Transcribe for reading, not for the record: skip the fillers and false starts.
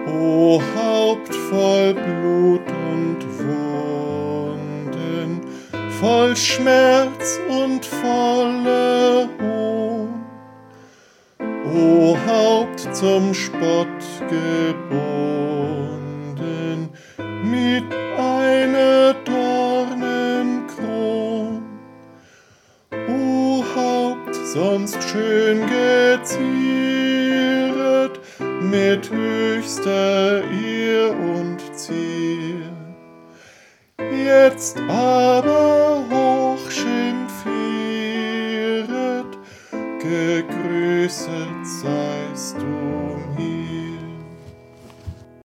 O Haupt voll Blut und Wunden, voll Schmerz und volle Hohn, O Haupt zum Spott gebunden, mit einer Dornenkron, O Haupt sonst schön gezieret, mit höchster Ehr und Zier, jetzt aber hochschimpfieret, gegrüßet seist du mir.